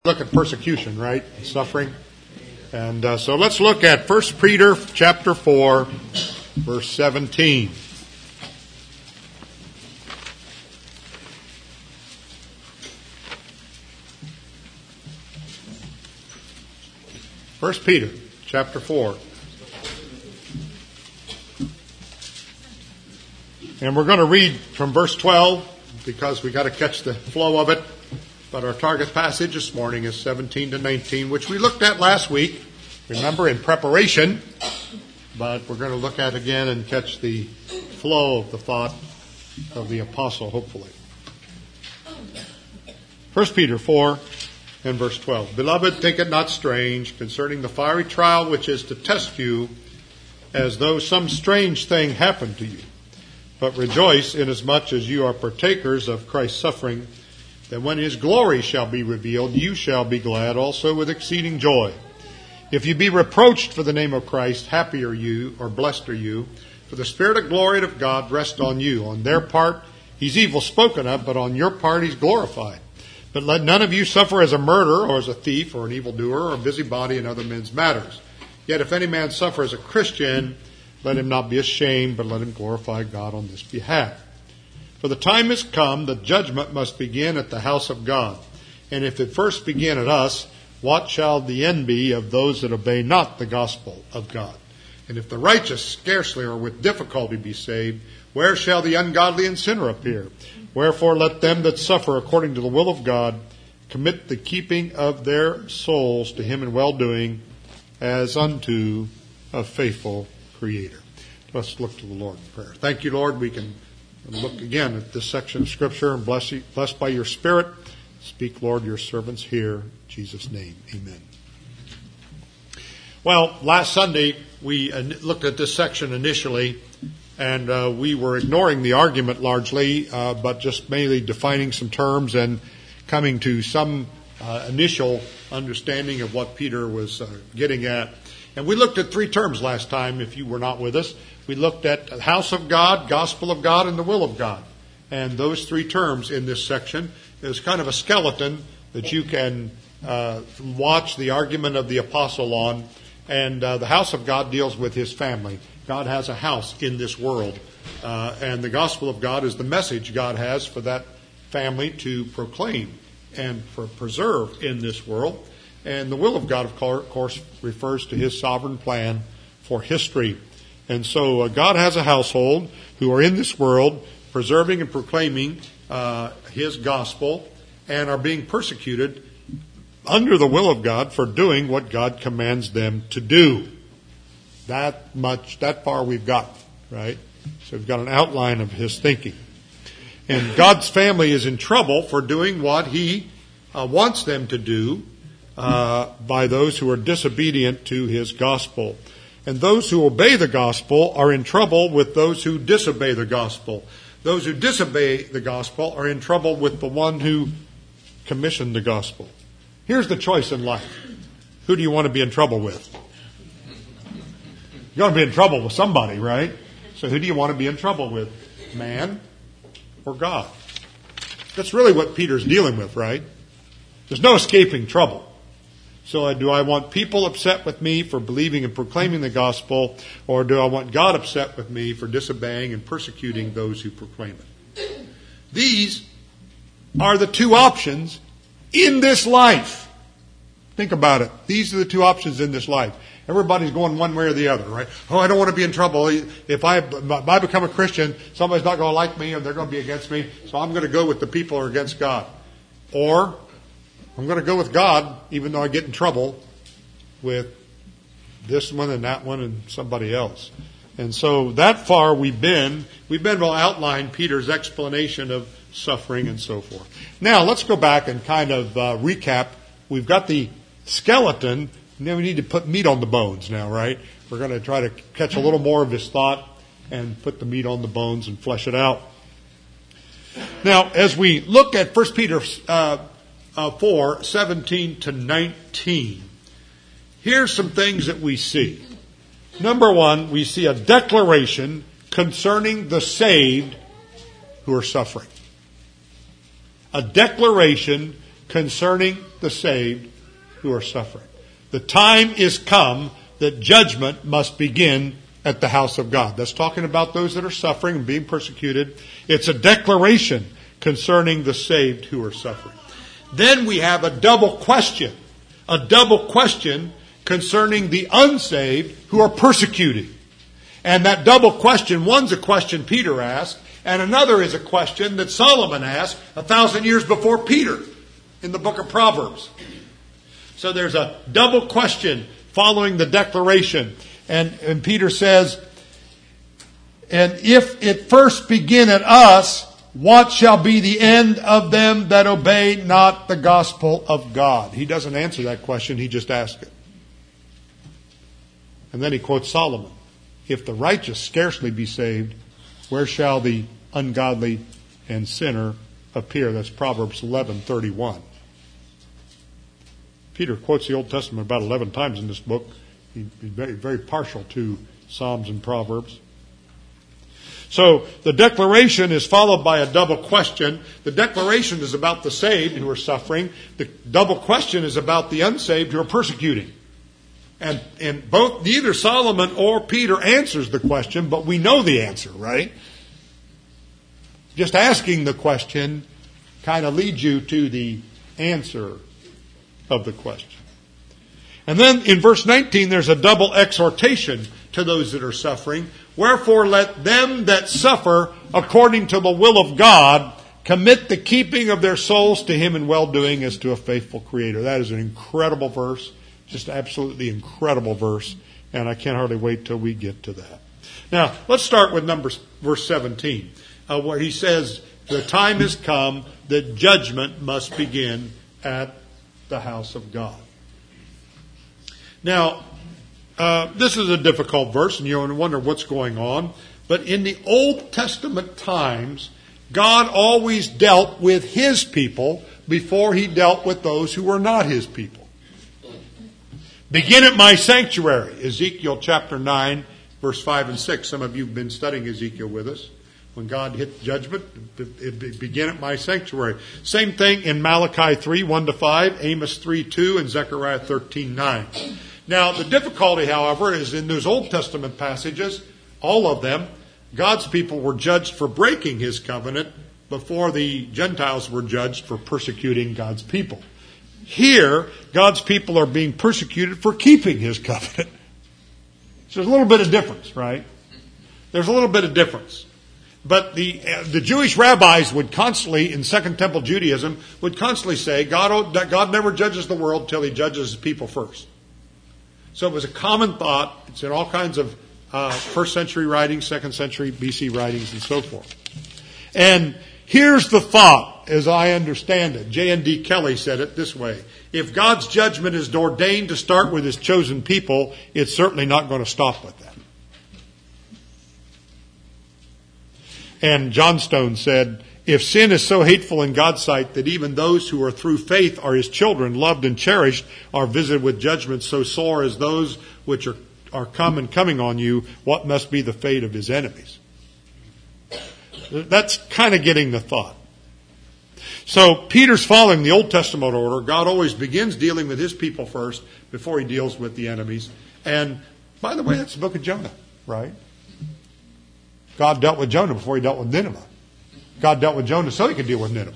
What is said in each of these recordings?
Look at persecution, right? Suffering. And so let's look at 1 Peter chapter 4, verse 17. First Peter chapter 4. And we're going to read from verse 12 because we got to catch the flow of it. But our target passage this morning is 17 to 19, which we looked at last week, remember, in preparation. But we're going to look at again and catch the flow of the thought of the apostle, hopefully. 1 Peter 4 and verse 12. Beloved, think it not strange concerning the fiery trial which is to test you, as though some strange thing happened to you. But rejoice inasmuch as you are partakers of Christ's suffering, that when his glory shall be revealed, you shall be glad also with exceeding joy. If you be reproached for the name of Christ, happy are you, or blessed are you, for the Spirit of glory of God rests on you. On their part, he's evil spoken of, but on your part, he's glorified. But let none of you suffer as a murderer, or as a thief, or an evildoer, or a busybody in other men's matters. Yet if any man suffer as a Christian, let him not be ashamed, but let him glorify God on this behalf. For the time is come that judgment must begin at the house of God. And if it first begin at us, what shall the end be of those that obey not the gospel of God? And if the righteous scarcely or with difficulty be saved, where shall the ungodly and sinner appear? Wherefore let them that suffer according to the will of God commit the keeping of their souls to him in well-doing, as unto a faithful Creator. Let's look to the Lord in prayer. Thank you, Lord. We can look again at this section of Scripture and blessed by your Spirit. Speak, Lord, your servants hear. In Jesus' name, amen. Well, last Sunday we looked at this section initially, and we were ignoring the argument largely, but just mainly defining some terms and coming to some initial understanding of what Peter was getting at. And we looked at three terms last time, if you were not with us. We looked at the house of God, gospel of God, and the will of God. And those three terms in this section is kind of a skeleton that you can watch the argument of the apostle on. And the house of God deals with his family. God has a house in this world. And the gospel of God is the message God has for that family to proclaim and for preserve in this world. And the will of God, of course, refers to his sovereign plan for history. And so God has a household who are in this world preserving and proclaiming his gospel and are being persecuted under the will of God for doing what God commands them to do. That far we've got, right? So we've got an outline of his thinking. And God's family is in trouble for doing what he wants them to do by those who are disobedient to his gospel. And those who obey the gospel are in trouble with those who disobey the gospel. Those who disobey the gospel are in trouble with the one who commissioned the gospel. Here's the choice in life. Who do you want to be in trouble with? You're going to be in trouble with somebody, right? So who do you want to be in trouble with? Man or God? That's really what Peter's dealing with, right? There's no escaping trouble. So do I want people upset with me for believing and proclaiming the gospel, or do I want God upset with me for disobeying and persecuting those who proclaim it? These are the two options in this life. Think about it. These are the two options in this life. Everybody's going one way or the other, right? Oh, I don't want to be in trouble. If I become a Christian, somebody's not going to like me and they're going to be against me, so I'm going to go with the people who are against God. Or I'm going to go with God, even though I get in trouble with this one and that one and somebody else. And so that far we've been. We'll outline Peter's explanation of suffering and so forth. Now let's go back and kind of recap. We've got the skeleton, and then we need to put meat on the bones now, right? We're going to try to catch a little more of his thought and put the meat on the bones and flesh it out. Now, as we look at 1 Peter 4, 17 to 19. Here's some things that we see. Number one, we see a declaration concerning the saved who are suffering. A declaration concerning the saved who are suffering. The time is come that judgment must begin at the house of God. That's talking about those that are suffering and being persecuted. It's a declaration concerning the saved who are suffering. Then we have a double question concerning the unsaved who are persecuted. And that double question, one's a question Peter asked, and another is a question that Solomon asked 1,000 years before Peter in the book of Proverbs. So there's a double question following the declaration. And Peter says, and if it first begin at us, what shall be the end of them that obey not the gospel of God? He doesn't answer that question, he just asks it. And then he quotes Solomon. If the righteous scarcely be saved, where shall the ungodly and sinner appear? That's Proverbs 11:31. Peter quotes the Old Testament about 11 times in this book. He's very, very partial to Psalms and Proverbs. So the declaration is followed by a double question. The declaration is about the saved who are suffering. The double question is about the unsaved who are persecuting. And both, neither Solomon or Peter answers the question, but we know the answer, right? Just asking the question kind of leads you to the answer of the question. And then in verse 19, there's a double exhortation to those that are suffering. Wherefore let them that suffer according to the will of God commit the keeping of their souls to Him in well-doing as to a faithful Creator. That is an incredible verse. Just absolutely incredible verse. And I can't hardly wait till we get to that. Now, let's start with verse 17, where he says, the time has come that judgment must begin at the house of God. Now, this is a difficult verse, and you wonder what's going on. But in the Old Testament times, God always dealt with His people before He dealt with those who were not His people. Begin at my sanctuary, Ezekiel chapter 9, verse 5 and 6. Some of you have been studying Ezekiel with us. When God hit judgment, begin at my sanctuary. Same thing in Malachi 3, 1-5, Amos 3, 2, and Zechariah 13, 9. Now, the difficulty, however, is in those Old Testament passages, all of them, God's people were judged for breaking His covenant before the Gentiles were judged for persecuting God's people. Here, God's people are being persecuted for keeping His covenant. So there's a little bit of difference, right? There's a little bit of difference. But the Jewish rabbis would constantly, in Second Temple Judaism, would constantly say, God never judges the world till He judges His people first. So it was a common thought. It's in all kinds of first century writings, second century BC writings, and so forth. And here's the thought, as I understand it. J.N.D. Kelly said it this way. If God's judgment is ordained to start with His chosen people, it's certainly not going to stop with them. And Johnstone said, if sin is so hateful in God's sight that even those who are through faith are His children, loved and cherished, are visited with judgment so sore as those which are coming on you, what must be the fate of His enemies? That's kind of getting the thought. So Peter's following the Old Testament order. God always begins dealing with His people first before He deals with the enemies. And by the way, that's the book of Jonah, right? God dealt with Jonah before He dealt with Nineveh. God dealt with Jonah so He could deal with Nineveh.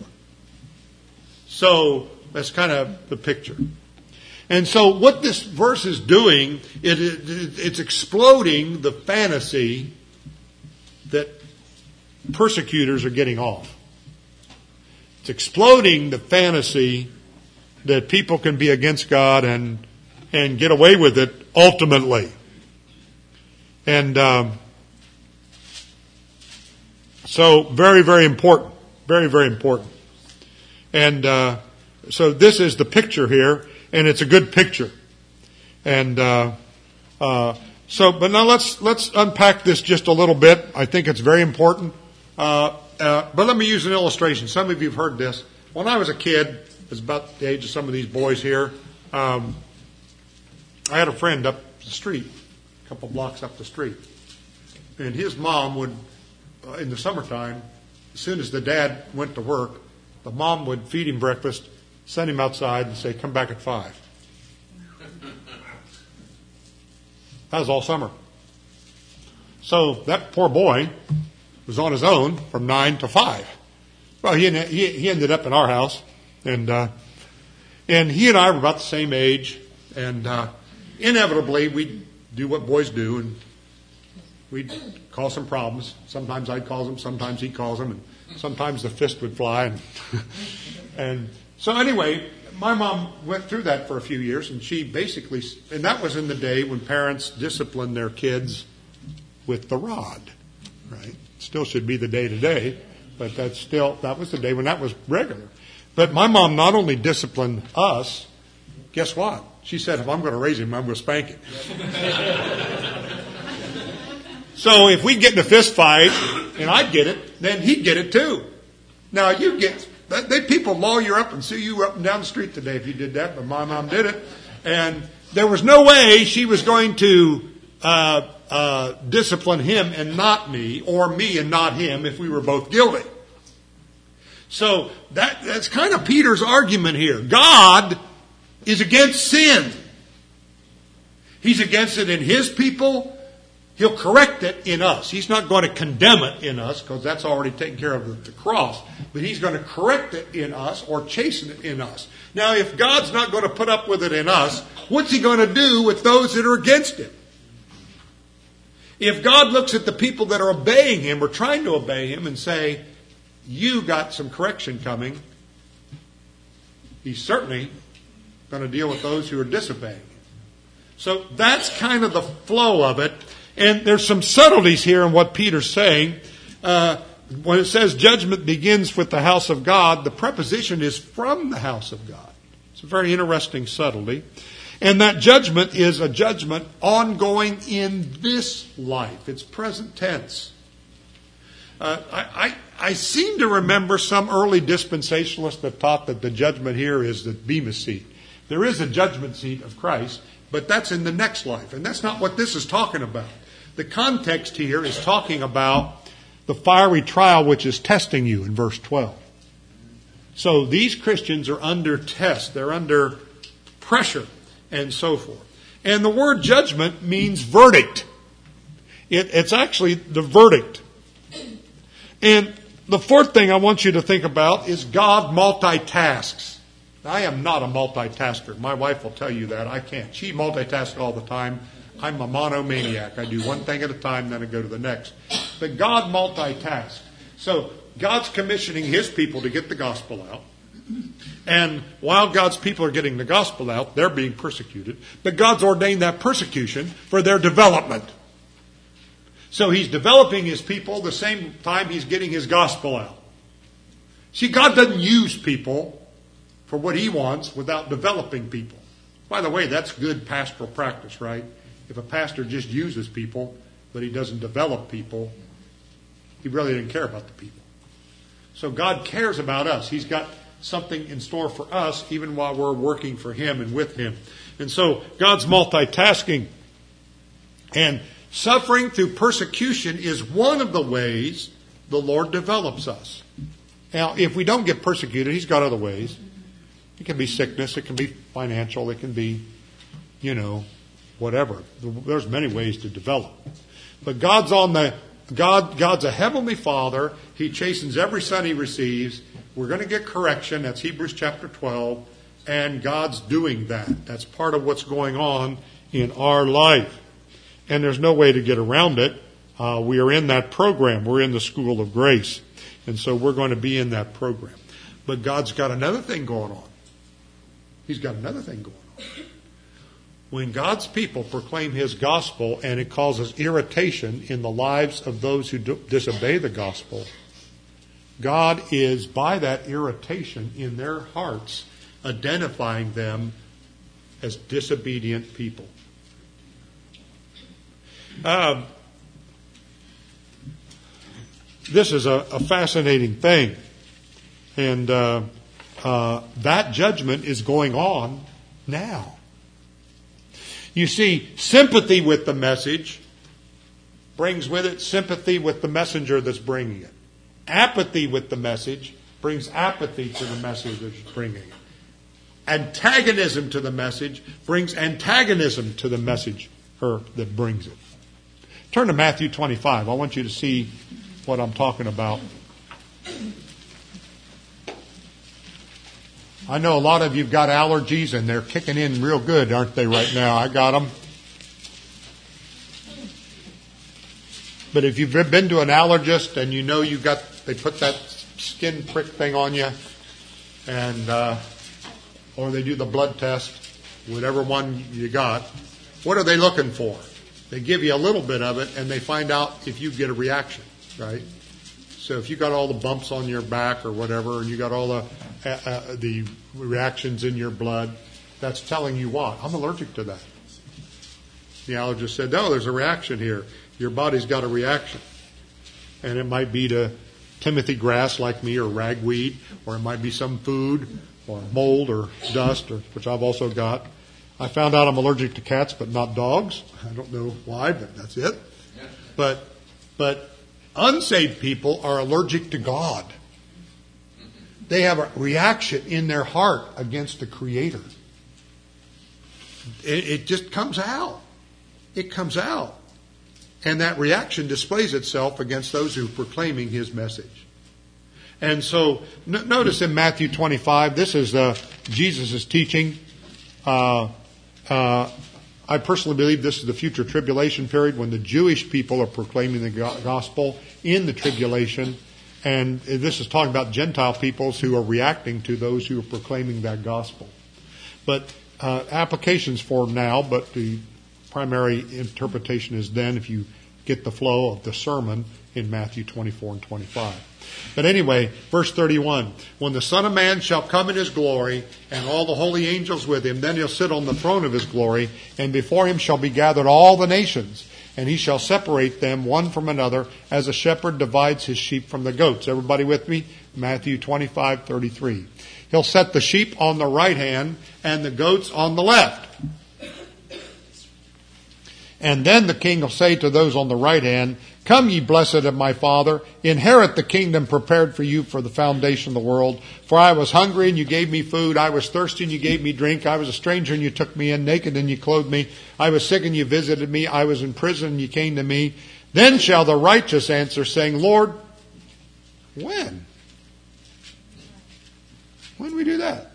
So that's kind of the picture. And so what this verse is doing, it's exploding the fantasy that persecutors are getting off. It's exploding the fantasy that people can be against God and get away with it ultimately. And so very, very important. Very, very important. And so this is the picture here, and it's a good picture. And but now let's unpack this just a little bit. I think it's very important. But let me use an illustration. Some of you have heard this. When I was a kid, I was about the age of some of these boys here. I had a friend up the street, a couple blocks up the street, and his mom would, in the summertime, as soon as the dad went to work, the mom would feed him breakfast send him outside and say, come back at 5. That was all summer. So that poor boy was on his own from 9 to 5. Well, he ended up in our house, and he and I were about the same age, and inevitably we'd do what boys do, and we'd cause some problems. Sometimes I'd cause them, sometimes he'd cause them, and sometimes the fist would fly. And so anyway, my mom went through that for a few years, and she basically, and that was in the day when parents disciplined their kids with the rod, right? Still should be the day today, but that was the day when that was regular. But my mom not only disciplined us, guess what? She said, if I'm going to raise him, I'm going to spank him. So if we'd get in a fist fight, and I'd get it, then he'd get it too. Now people lawyer up and sue you up and down the street today if you did that, but my mom did it. And there was no way she was going to discipline him and not me, or me and not him if we were both guilty. So that's kind of Peter's argument here. God is against sin. He's against it in His people. He'll correct it in us. He's not going to condemn it in us, because that's already taken care of at the cross. But He's going to correct it in us, or chasten it in us. Now, if God's not going to put up with it in us, what's He going to do with those that are against Him? If God looks at the people that are obeying Him, or trying to obey Him, and say, you got some correction coming, He's certainly going to deal with those who are disobeying Him. So that's kind of the flow of it. And there's some subtleties here in what Peter's saying. When it says judgment begins with the house of God, the preposition is from the house of God. It's a very interesting subtlety. And that judgment is a judgment ongoing in this life. It's present tense. I seem to remember some early dispensationalists that taught that the judgment here is the bema seat. There is a judgment seat of Christ, but that's in the next life. And that's not what this is talking about. The context here is talking about the fiery trial which is testing you in verse 12. So these Christians are under test. They're under pressure and so forth. And the word judgment means verdict. It's actually the verdict. And the fourth thing I want you to think about is God multitasks. I am not a multitasker. My wife will tell you that. I can't. She multitasks all the time. I'm a monomaniac. I do one thing at a time, then I go to the next. But God multitasks. So God's commissioning His people to get the gospel out. And while God's people are getting the gospel out, they're being persecuted. But God's ordained that persecution for their development. So He's developing His people the same time He's getting His gospel out. See, God doesn't use people for what He wants without developing people. By the way, that's good pastoral practice, right? If a pastor just uses people, but he doesn't develop people, he really didn't care about the people. So God cares about us. He's got something in store for us, even while we're working for Him and with Him. And so God's multitasking. And suffering through persecution is one of the ways the Lord develops us. Now, if we don't get persecuted, He's got other ways. It can be sickness, it can be financial, it can be, whatever. There's many ways to develop. But God's a heavenly Father. He chastens every son He receives. We're going to get correction. That's Hebrews chapter 12. And God's doing that. That's part of what's going on in our life. And there's no way to get around it. We are in that program. We're in the school of grace. And so we're going to be in that program. But God's got another thing going on. He's got another thing going on. When God's people proclaim His gospel and it causes irritation in the lives of those who disobey the gospel, God is, by that irritation in their hearts, identifying them as disobedient people. This is a fascinating thing. And that judgment is going on now. You see, sympathy with the message brings with it sympathy with the messenger that's bringing it. Apathy with the message brings apathy to the message that's bringing it. Antagonism to the message brings antagonism to the message that brings it. Turn to Matthew 25. I want you to see what I'm talking about. I know a lot of you've got allergies and they're kicking in real good, aren't they, right now? I got them. But if you've been to an allergist and you know they put that skin prick thing on you, and or they do the blood test, whatever one you got, what are they looking for? They give you a little bit of it and they find out if you get a reaction, right? So if you got all the bumps on your back or whatever, and you got all the reactions in your blood, that's telling you what? I'm allergic to that. The allergist said, no, there's a reaction here. Your body's got a reaction. And it might be to Timothy grass like me, or ragweed, or it might be some food, or mold, or dust, which I've also got. I found out I'm allergic to cats, but not dogs. I don't know why, but that's it. But unsaved people are allergic to God. They have a reaction in their heart against the Creator. It just comes out. It comes out. And that reaction displays itself against those who are proclaiming His message. And so, notice in Matthew 25, this is Jesus' teaching. I personally believe this is the future tribulation period when the Jewish people are proclaiming the gospel in the tribulation. And this is talking about Gentile peoples who are reacting to those who are proclaiming that gospel. But applications for now, but the primary interpretation is then if you get the flow of the sermon in Matthew 24 and 25. But anyway, verse 31, when the Son of Man shall come in His glory, and all the holy angels with Him, then He'll sit on the throne of His glory, and before Him shall be gathered all the nations, and He shall separate them one from another, as a shepherd divides his sheep from the goats. Everybody with me? Matthew 25:33. He'll set the sheep on the right hand, and the goats on the left. And then the King will say to those on the right hand, come ye blessed of my Father, inherit the kingdom prepared for you for the foundation of the world. For I was hungry and you gave me food. I was thirsty and you gave me drink. I was a stranger and you took me in. Naked and you clothed me. I was sick and you visited me. I was in prison and you came to me. Then shall the righteous answer, saying, Lord, when? When we do that?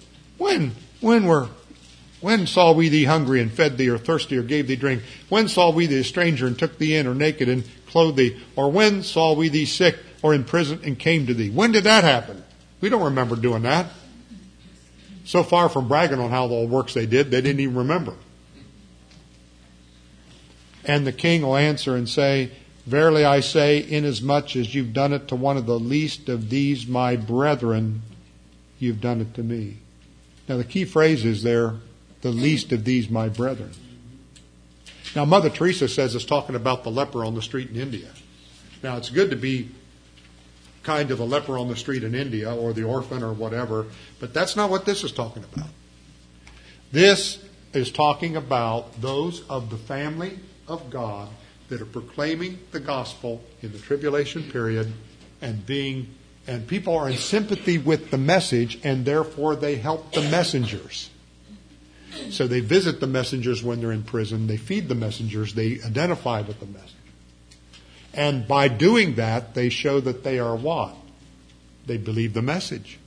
When saw we thee hungry and fed thee, or thirsty or gave thee drink? When saw we thee a stranger and took thee in, or naked and clothed thee? Or when saw we thee sick or in prison and came to thee? When did that happen? We don't remember doing that. So far from bragging on how the works they didn't even remember. And the King will answer and say, verily I say, inasmuch as you've done it to one of the least of these my brethren, you've done it to me. Now the key phrase is there, the least of these my brethren. Now Mother Teresa says it's talking about the leper on the street in India. Now it's good to be kind to the leper on the street in India, or the orphan or whatever, but that's not what this is talking about. This is talking about those of the family of God that are proclaiming the gospel in the tribulation period and people are in sympathy with the message, and therefore they help the messengers. So they visit the messengers when they're in prison. They feed the messengers. They identify with the messengers. And by doing that, they show that they are what? They believe the message.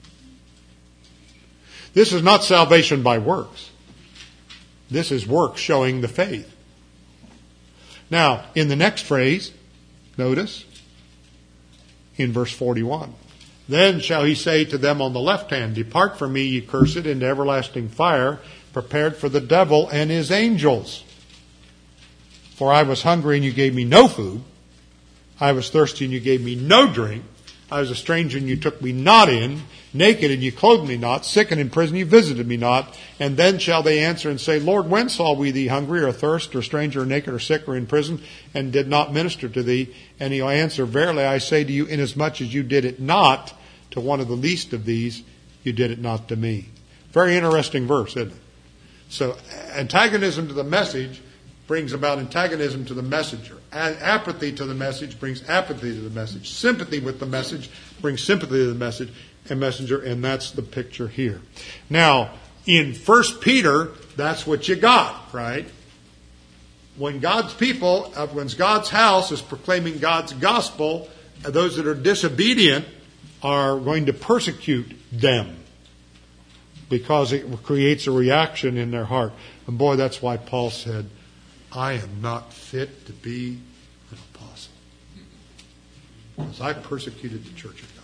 This is not salvation by works. This is works showing the faith. Now, in the next phrase, notice, in verse 41, then shall He say to them on the left hand, depart from me, ye cursed, into everlasting fire, prepared for the devil and his angels. For I was hungry and you gave me no food. I was thirsty and you gave me no drink. I was a stranger and you took me not in. Naked and you clothed me not. Sick and in prison you visited me not. And then shall they answer and say, Lord, when saw we thee hungry or thirst or stranger or naked or sick or in prison and did not minister to thee? And He'll answer, verily I say to you, inasmuch as you did it not to one of the least of these, you did it not to me. Very interesting verse, isn't it? So antagonism to the message brings about antagonism to the messenger. Apathy to the message brings apathy to the message. Sympathy with the message brings sympathy to the message and messenger, and that's the picture here. Now, in 1 Peter, that's what you got, right? When God's people, when God's house is proclaiming God's gospel, those that are disobedient are going to persecute them because it creates a reaction in their heart. And boy, that's why Paul said, I am not fit to be an apostle, because I persecuted the church of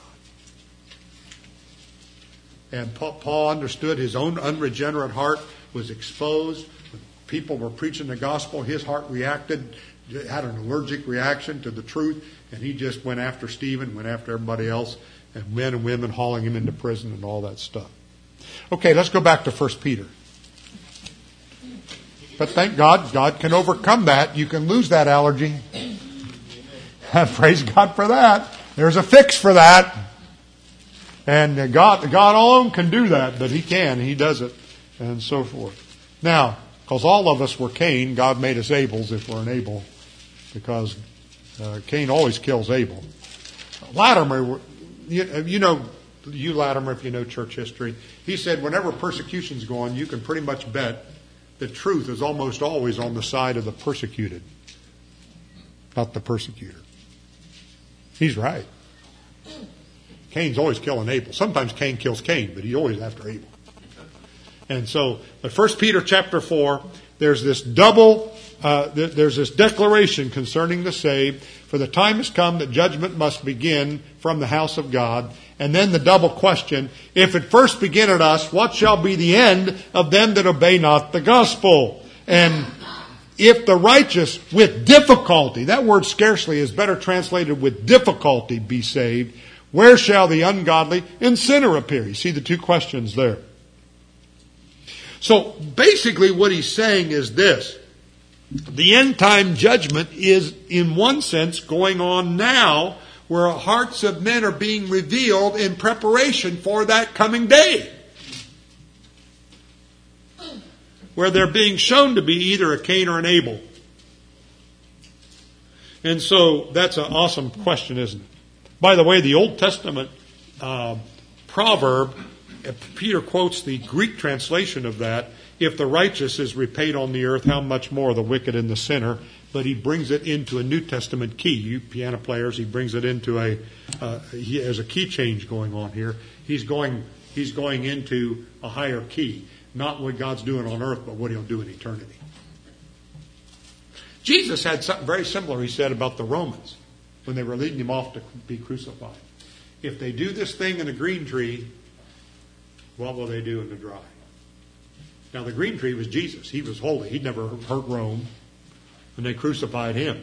God. And Paul understood his own unregenerate heart was exposed. When people were preaching the gospel, his heart reacted, had an allergic reaction to the truth, and he just went after Stephen, went after everybody else, and men and women hauling him into prison and all that stuff. Okay, let's go back to 1 Peter. But thank God, God can overcome that. You can lose that allergy. Praise God for that. There's a fix for that. And God alone can do that, but He can. He does it, and so forth. Now, because all of us were Cain, God made us Abels if we're an Abel, because Cain always kills Abel. Latimer, you Latimer, if you know church history, he said whenever persecution's going, you can pretty much bet the truth is almost always on the side of the persecuted, not the persecutor. He's right. Cain's always killing Abel. Sometimes Cain kills Cain, but he's always after Abel. And so, but 1 Peter chapter 4, there's this there's this declaration concerning the saved. For the time has come that judgment must begin from the house of God. And then the double question, if it first begin at us, what shall be the end of them that obey not the gospel? And if the righteous with difficulty, that word scarcely is better translated with difficulty, be saved, where shall the ungodly and sinner appear? You see the two questions there. So basically what he's saying is this. The end time judgment is in one sense going on now, where hearts of men are being revealed in preparation for that coming day. Where they're being shown to be either a Cain or an Abel. And so that's an awesome question, isn't it? By the way, the Old Testament proverb, Peter quotes the Greek translation of that, if the righteous is repaid on the earth, how much more the wicked and the sinner? But he brings it into a New Testament key. You piano players, he brings it into he has a key change going on here. He's going into a higher key. Not what God's doing on earth, but what He'll do in eternity. Jesus had something very similar he said about the Romans when they were leading Him off to be crucified. If they do this thing in the green tree, what will they do in the dry? Now the green tree was Jesus. He was holy. He'd never hurt Rome. And they crucified Him.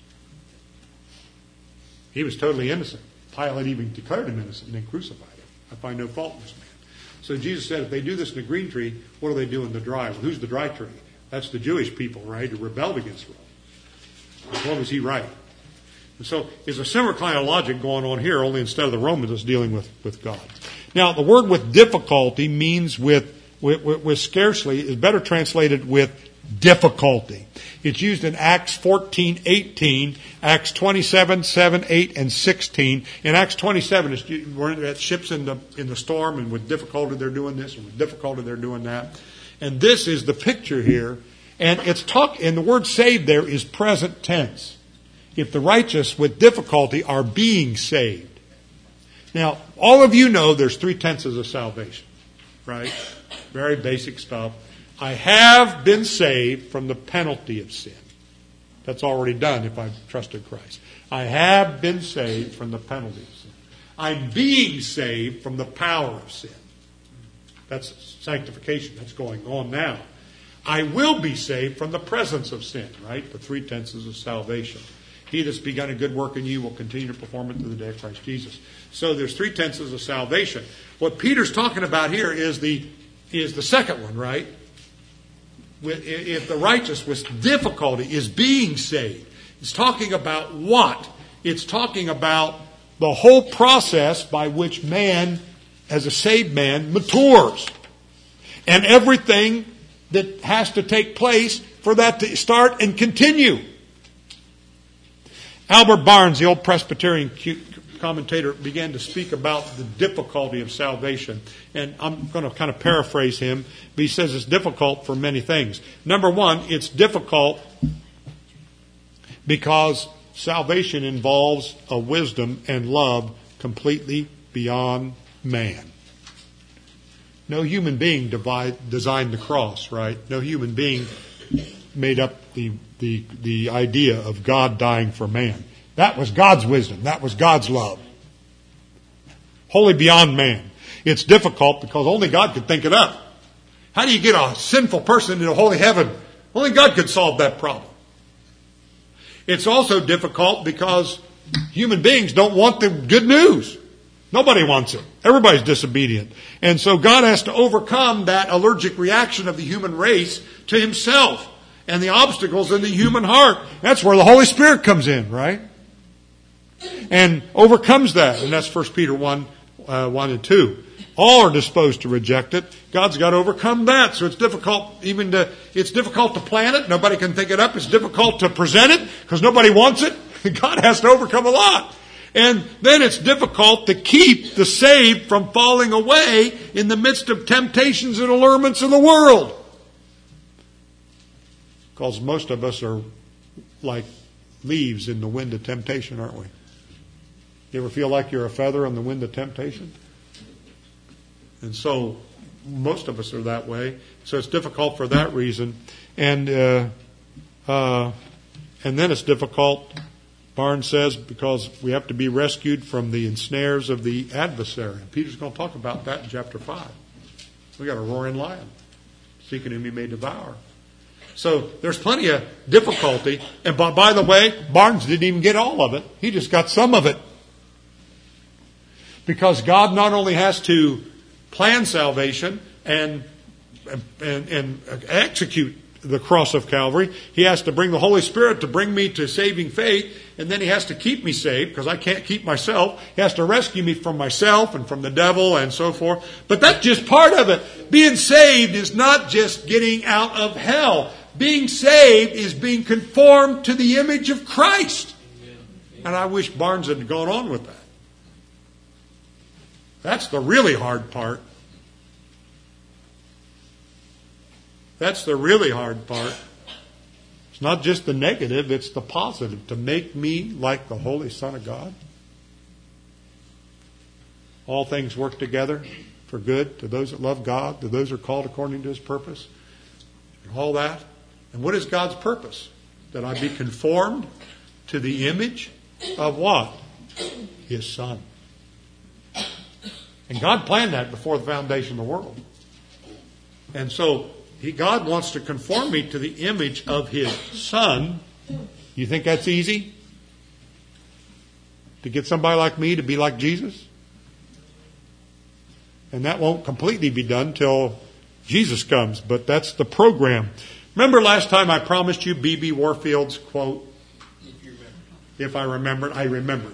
He was totally innocent. Pilate even declared Him innocent and then crucified Him. I find no fault in this man. So Jesus said, if they do this in the green tree, what do they do in the dry? Well, who's the dry tree? That's the Jewish people, right, who rebelled against Rome. What was He right? And so there's a similar kind of logic going on here, only instead of the Romans, it's dealing with God. Now, the word with difficulty means with scarcely is better translated with difficulty. It's used in Acts 14:18, Acts 27:7, 8, and 16. In Acts 27, we're at ships in the storm, and with difficulty they're doing this, and with difficulty they're doing that. And this is the picture here. And and the word saved there is present tense. If the righteous with difficulty are being saved. Now, all of you know there's 3 tenses of salvation, right? Very basic stuff. I have been saved from the penalty of sin. That's already done if I've trusted Christ. I have been saved from the penalty of sin. I'm being saved from the power of sin. That's sanctification. That's going on now. I will be saved from the presence of sin, right? The 3 tenses of salvation. He that's begun a good work in you will continue to perform it to the day of Christ Jesus. So there's 3 tenses of salvation. What Peter's talking about here is the second one, right? If the righteous with difficulty is being saved. It's talking about what? It's talking about the whole process by which man, as a saved man, matures. And everything that has to take place for that to start and continue. Albert Barnes, the old Presbyterian commentator began to speak about the difficulty of salvation. And I'm going to kind of paraphrase him, but he says it's difficult for many things. Number one, it's difficult because salvation involves a wisdom and love completely beyond man. No human being designed the cross, right? No human being made up the idea of God dying for man. That was God's wisdom. That was God's love. Wholly beyond man. It's difficult because only God could think it up. How do you get a sinful person into holy heaven? Only God could solve that problem. It's also difficult because human beings don't want the good news. Nobody wants it. Everybody's disobedient. And so God has to overcome that allergic reaction of the human race to himself and the obstacles in the human heart. That's where the Holy Spirit comes in, right? And overcomes that. And that's 1 Peter 1 and 2. All are disposed to reject it. God's got to overcome that. So it's difficult it's difficult to plan it. Nobody can think it up. It's difficult to present it because nobody wants it. God has to overcome a lot. And then it's difficult to keep the saved from falling away in the midst of temptations and allurements of the world. Because most of us are like leaves in the wind of temptation, aren't we? You ever feel like you're a feather on the wind of temptation? And so most of us are that way. So it's difficult for that reason. And then it's difficult, Barnes says, because we have to be rescued from the ensnares of the adversary. And Peter's going to talk about that in chapter 5. We got a roaring lion, seeking whom he may devour. So there's plenty of difficulty. And by the way, Barnes didn't even get all of it. He just got some of it. Because God not only has to plan salvation and execute the cross of Calvary, He has to bring the Holy Spirit to bring me to saving faith, and then He has to keep me saved because I can't keep myself. He has to rescue me from myself and from the devil and so forth. But that's just part of it. Being saved is not just getting out of hell. Being saved is being conformed to the image of Christ. And I wish Barnes had gone on with that. That's the really hard part. That's the really hard part. It's not just the negative, it's the positive. To make me like the Holy Son of God. All things work together for good to those that love God, to those who are called according to His purpose. And all that. And what is God's purpose? That I be conformed to the image of what? His Son. And God planned that before the foundation of the world. And so God wants to conform me to the image of His Son. You think that's easy? To get somebody like me to be like Jesus? And that won't completely be done till Jesus comes. But that's the program. Remember last time I promised you B.B. Warfield's quote? If I remembered, I remembered.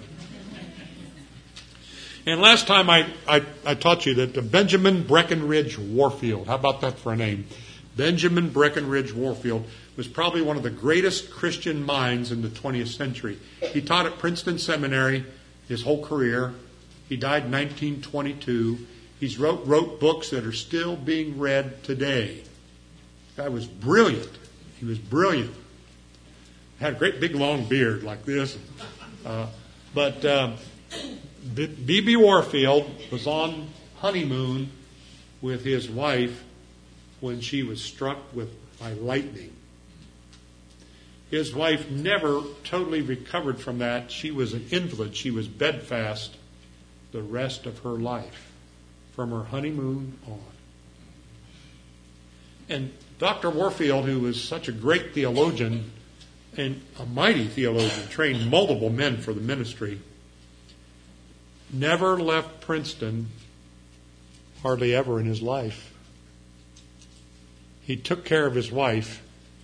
And last time I taught you that Benjamin Breckinridge Warfield, how about that for a name? Benjamin Breckinridge Warfield was probably one of the greatest Christian minds in the 20th century. He taught at Princeton Seminary his whole career. He died in 1922. He's wrote books that are still being read today. The guy was brilliant. He was brilliant. Had a great big long beard like this. B.B. Warfield was on honeymoon with his wife when she was struck by lightning. His wife never totally recovered from that. She was an invalid. She was bedfast the rest of her life from her honeymoon on. And Dr. Warfield, who was such a great theologian and a mighty theologian, trained multiple men for the ministry, never left Princeton hardly ever in his life. He took care of his wife.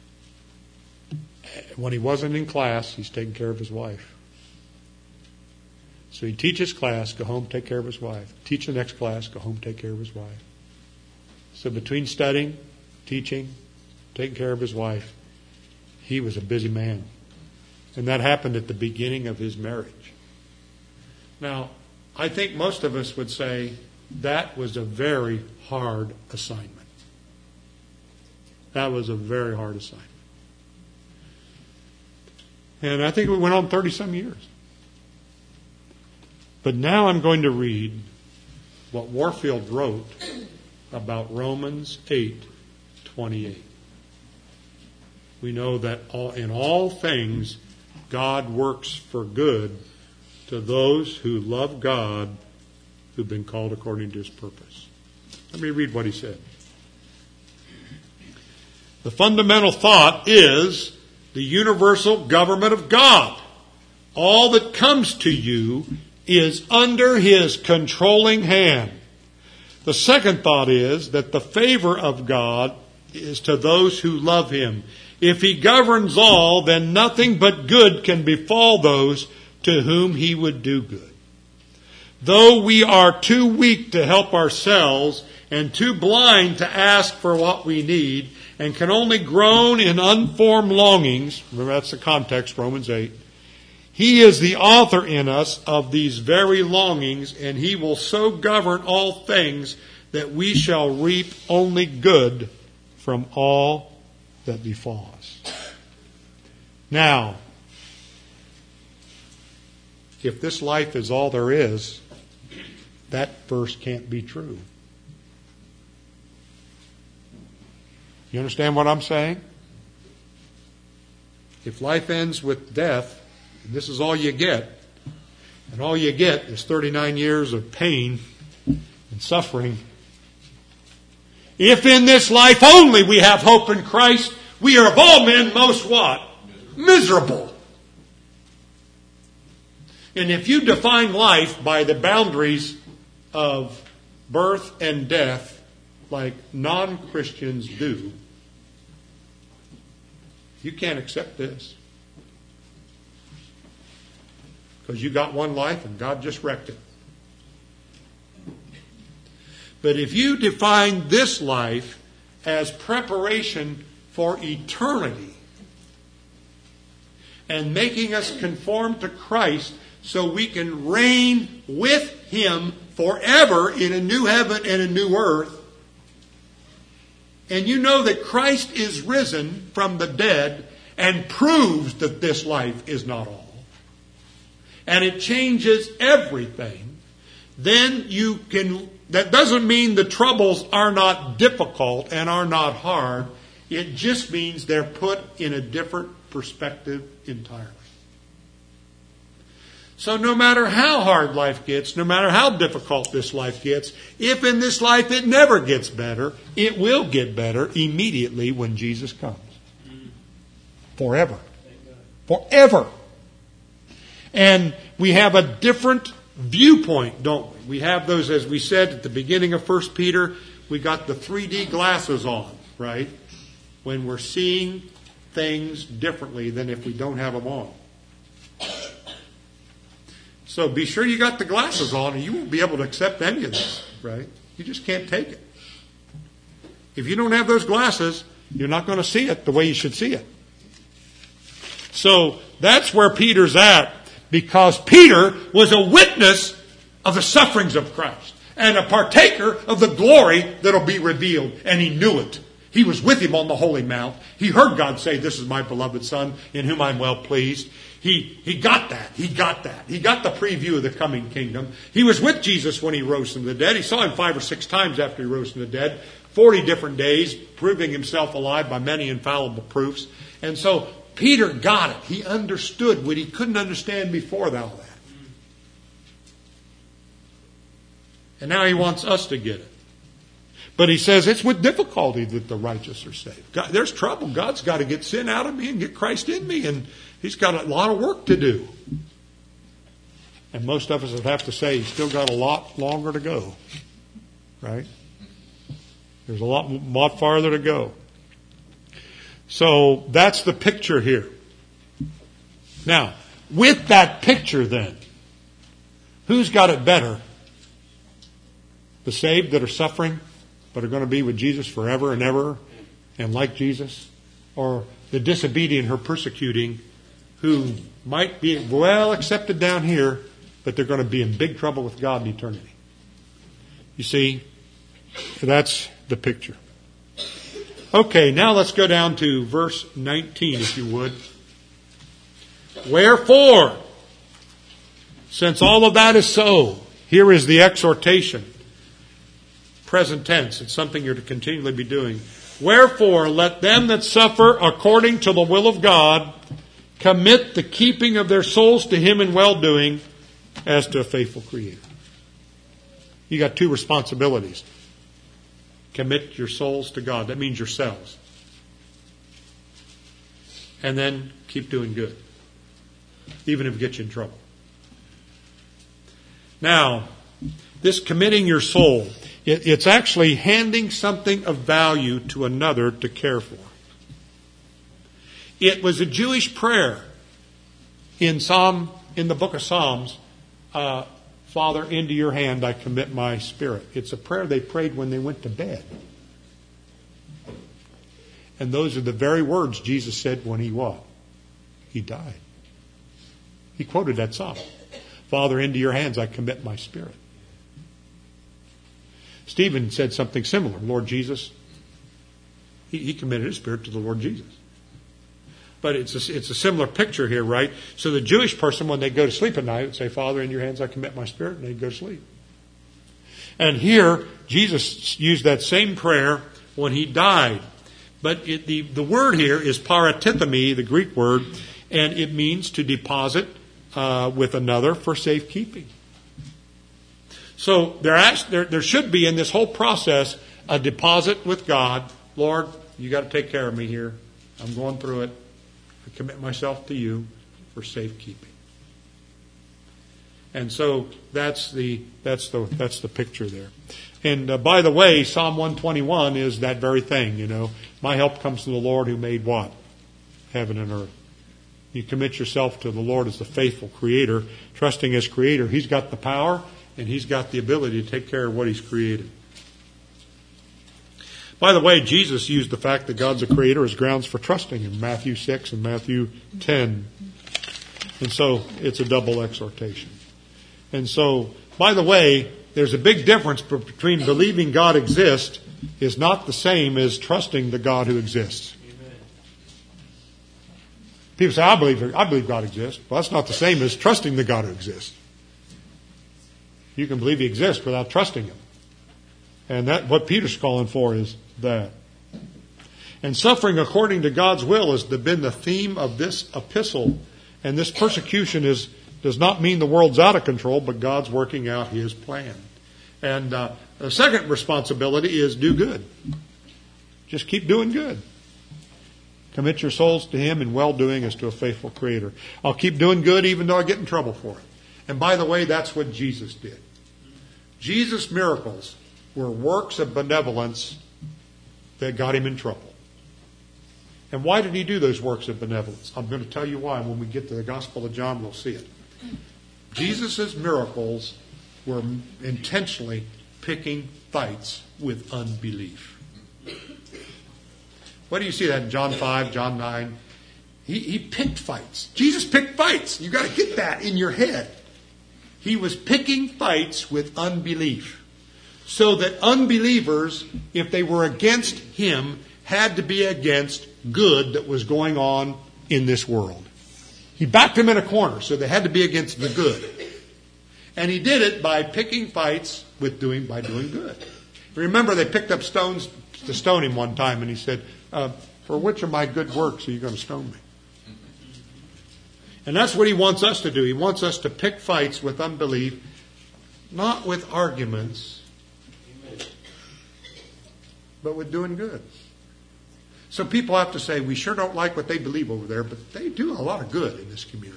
When he wasn't in class, he's taking care of his wife. So he'd teach his class, go home, take care of his wife. Teach the next class, go home, take care of his wife. So between studying, teaching, taking care of his wife, he was a busy man. And that happened at the beginning of his marriage. Now, I think most of us would say that was a very hard assignment. That was a very hard assignment. And I think it went on 30-some years. But now I'm going to read what Warfield wrote about Romans 8:28. We know that in all things God works for good to those who love God, who've been called according to His purpose. Let me read what he said. The fundamental thought is the universal government of God. All that comes to you is under His controlling hand. The second thought is that the favor of God is to those who love Him. If He governs all, then nothing but good can befall those to whom He would do good. Though we are too weak to help ourselves and too blind to ask for what we need, and can only groan in unformed longings, remember that's the context, Romans 8, He is the author in us of these very longings, and He will so govern all things that we shall reap only good from all that befall us. Now, if this life is all there is, that verse can't be true. You understand what I'm saying? If life ends with death, and this is all you get, and all you get is 39 years of pain and suffering, if in this life only we have hope in Christ, we are of all men most what? Miserable. And if you define life by the boundaries of birth and death, like non-Christians do, you can't accept this. Because you got one life and God just wrecked it. But if you define this life as preparation for eternity and making us conform to Christ so we can reign with Him forever in a new heaven and a new earth, and you know that Christ is risen from the dead and proves that this life is not all, and it changes everything, then you can, that doesn't mean the troubles are not difficult and are not hard. It just means they're put in a different perspective entirely. So no matter how hard life gets, no matter how difficult this life gets, if in this life it never gets better, it will get better immediately when Jesus comes. Forever. Forever. And we have a different viewpoint, don't we? We have those, as we said at the beginning of 1 Peter, we got the 3D glasses on, right? When we're seeing things differently than if we don't have them on. So be sure you got the glasses on, and you won't be able to accept any of this, right? You just can't take it. If you don't have those glasses, you're not going to see it the way you should see it. So that's where Peter's at, because Peter was a witness of the sufferings of Christ and a partaker of the glory that'll be revealed, and he knew it. He was with Him on the Holy Mount. He heard God say, "This is my beloved Son, in whom I'm well pleased." He got that. He got that. He got the preview of the coming kingdom. He was with Jesus when He rose from the dead. He saw Him 5 or 6 times after He rose from the dead. 40 different days, proving Himself alive by many infallible proofs. And so Peter got it. He understood what he couldn't understand before all that. And now he wants us to get it. But he says it's with difficulty that the righteous are saved. God, there's trouble. God's got to get sin out of me and get Christ in me. And He's got a lot of work to do. And most of us would have to say He's still got a lot longer to go. Right? There's a lot farther to go. So that's the picture here. Now, with that picture then, who's got it better? The saved that are suffering but are going to be with Jesus forever and ever and like Jesus? Or the disobedient or persecuting who might be well accepted down here but they're going to be in big trouble with God in eternity. You see, that's the picture. Okay, now let's go down to verse 19, if you would. Wherefore, since all of that is so, here is the exhortation. Present tense, it's something you're to continually be doing. Wherefore, let them that suffer according to the will of God commit the keeping of their souls to Him in well-doing as to a faithful Creator. You got two responsibilities. Commit your souls to God. That means yourselves. And then keep doing good, even if it gets you in trouble. Now, this committing your soul, it's actually handing something of value to another to care for. It was a Jewish prayer in the book of Psalms. Father, into your hand I commit my spirit. It's a prayer they prayed when they went to bed. And those are the very words Jesus said when He died. He quoted that psalm. Father, into your hands I commit my spirit. Stephen said something similar. Lord Jesus, he committed his spirit to the Lord Jesus. But it's a similar picture here, right? So the Jewish person, when they go to sleep at night, would say, Father, in your hands I commit my spirit, and they'd go to sleep. And here, Jesus used that same prayer when He died. But the word here is paratithemi, the Greek word, and it means to deposit with another for safekeeping. So there should be in this whole process a deposit with God. Lord, you got to take care of me here. I'm going through it. I commit myself to you for safekeeping. And so that's the picture there. And by the way, Psalm 121 is that very thing. You know, my help comes from the Lord who made what? Heaven and earth. You commit yourself to the Lord as the faithful Creator, trusting as Creator. He's got the power and He's got the ability to take care of what He's created. By the way, Jesus used the fact that God's a Creator as grounds for trusting Him, Matthew 6 and Matthew 10. And so it's a double exhortation. And so, by the way, there's a big difference between believing God exists is not the same as trusting the God who exists. Amen. People say, I believe God exists. Well, that's not the same as trusting the God who exists. You can believe He exists without trusting Him. And that what Peter's calling for is that. And suffering according to God's will has been the theme of this epistle. And this persecution does not mean the world's out of control, but God's working out His plan. And the second responsibility is do good. Just keep doing good. Commit your souls to Him in well-doing as to a faithful Creator. I'll keep doing good even though I get in trouble for it. And by the way, that's what Jesus did. Jesus' miracles were works of benevolence that got Him in trouble. And why did He do those works of benevolence? I'm going to tell you why. When we get to the Gospel of John, we'll see it. Jesus' miracles were intentionally picking fights with unbelief. What do you see that in John 5, John 9? He picked fights. Jesus picked fights. You've got to get that in your head. He was picking fights with unbelief. So that unbelievers, if they were against Him, had to be against good that was going on in this world. He backed them in a corner, so they had to be against the good. And He did it by picking fights by doing good. Remember, they picked up stones to stone Him one time, and He said, for which of my good works are you going to stone me? And that's what He wants us to do. He wants us to pick fights with unbelief, not with arguments, but with doing good. So people have to say, we sure don't like what they believe over there, but they do a lot of good in this community.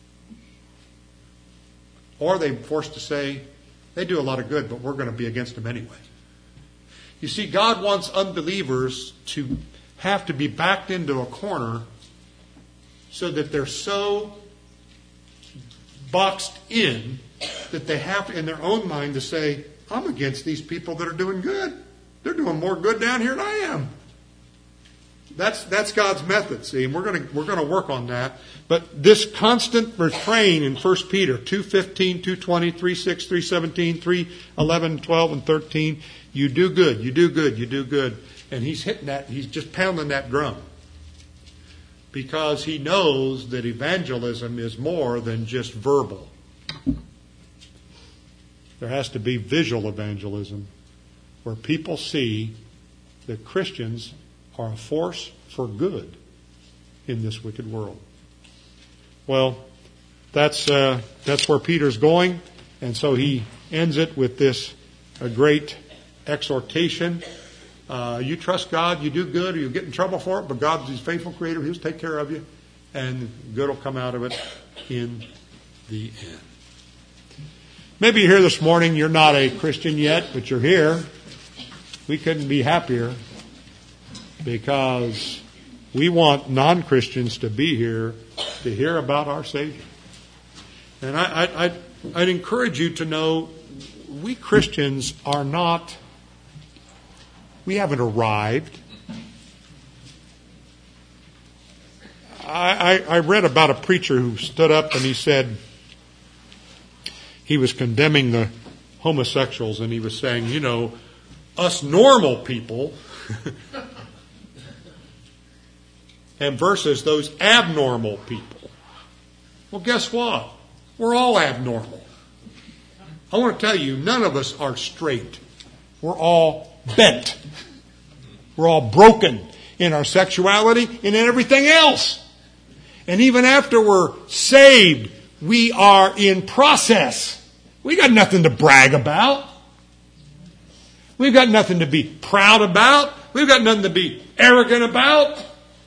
Or they're forced to say, they do a lot of good, but we're going to be against them anyway. You see, God wants unbelievers to have to be backed into a corner so that they're so boxed in that they have in their own mind to say, I'm against these people that are doing good. They're doing more good down here than I am. That's God's method, see, and we're going to work on that. But this constant refrain in 1 Peter 2:15, 2:20, 3:6, 3:17, 3:11, 12, and 13, you do good, you do good, you do good. And he's hitting that, he's just pounding that drum. Because he knows that evangelism is more than just verbal. There has to be visual evangelism, where people see that Christians are a force for good in this wicked world. Well, that's where Peter's going, and so he ends it with this great exhortation. You trust God, you do good, or you get in trouble for it, but God's His faithful Creator, He'll take care of you, and good will come out of it in the end. Maybe you're here this morning, you're not a Christian yet, but you're here. We couldn't be happier, because we want non-Christians to be here to hear about our Savior. And I'd encourage you to know, we Christians are not, we haven't arrived. I read about a preacher who stood up and he said, he was condemning the homosexuals, and he was saying, you know, us normal people and versus those abnormal people. Well, guess what? We're all abnormal. I want to tell you, none of us are straight. We're all bent. We're all broken in our sexuality and in everything else. And even after we're saved, we are in process. We got nothing to brag about. We've got nothing to be proud about. We've got nothing to be arrogant about.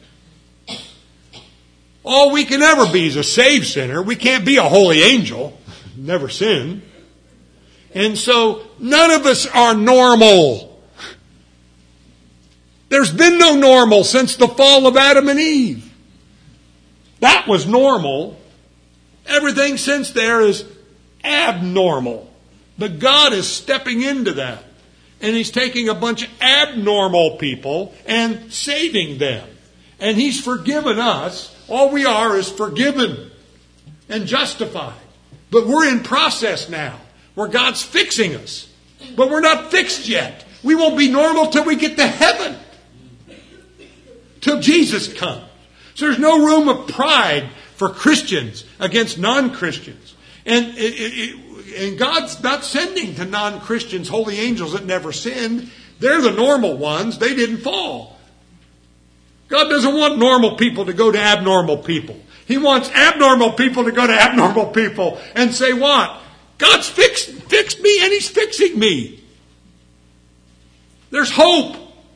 All we can ever be is a saved sinner. We can't be a holy angel. Never sin. And so none of us are normal. There's been no normal since the fall of Adam and Eve. That was normal. Everything since there is abnormal. But God is stepping into that. And He's taking a bunch of abnormal people and saving them. And He's forgiven us. All we are is forgiven and justified. But we're in process now, where God's fixing us. But we're not fixed yet. We won't be normal till we get to heaven. Till Jesus comes. So there's no room of pride for Christians against non-Christians. And God's not sending to non-Christians holy angels that never sinned. They're the normal ones. They didn't fall. God doesn't want normal people to go to abnormal people. He wants abnormal people to go to abnormal people and say what? God's fixed me and He's fixing me. There's hope.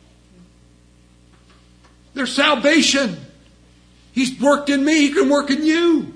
There's salvation. He's worked in me. He can work in you.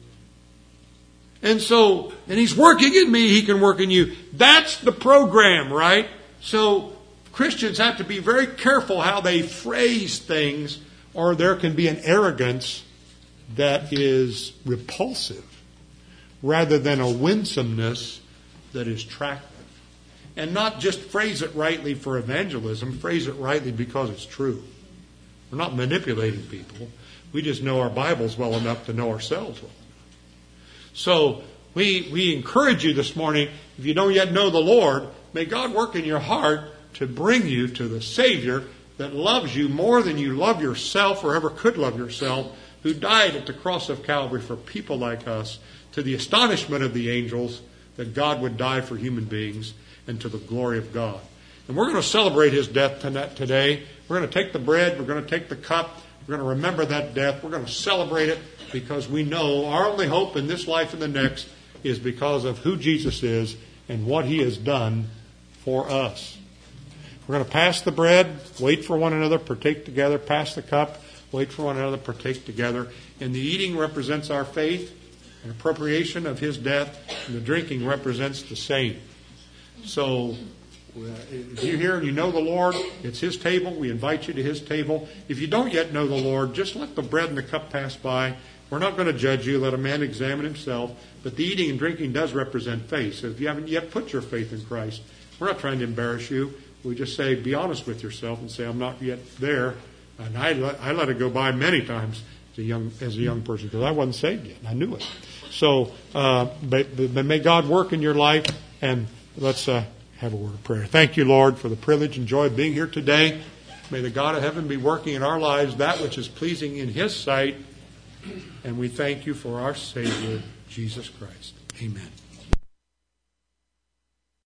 And He's working in me. He can work in you. That's the program, right? So Christians have to be very careful how they phrase things, or there can be an arrogance that is repulsive rather than a winsomeness that is attractive. And not just phrase it rightly for evangelism, phrase it rightly because it's true. We're not manipulating people. We just know our Bibles well enough to know ourselves well enough. So we encourage you this morning, if you don't yet know the Lord, may God work in your heart to bring you to the Savior that loves you more than you love yourself or ever could love yourself, who died at the cross of Calvary for people like us, to the astonishment of the angels that God would die for human beings, and to the glory of God. And we're going to celebrate His death today. We're going to take the bread. We're going to take the cup. We're going to remember that death. We're going to celebrate it because we know our only hope in this life and the next is because of who Jesus is and what He has done for us. We're going to pass the bread, wait for one another, partake together, pass the cup, wait for one another, partake together. And the eating represents our faith and appropriation of His death, and the drinking represents the same. So if you're here and you know the Lord, it's His table. We invite you to His table. If you don't yet know the Lord, just let the bread and the cup pass by. We're not going to judge you. Let a man examine himself. But the eating and drinking does represent faith. So if you haven't yet put your faith in Christ, we're not trying to embarrass you. We just say, be honest with yourself and say, I'm not yet there. And I let it go by many times as a young person because I wasn't saved yet. And I knew it. So, but may God work in your life, and let's have a word of prayer. Thank you, Lord, for the privilege and joy of being here today. May the God of heaven be working in our lives that which is pleasing in His sight. And we thank you for our Savior, Jesus Christ. Amen.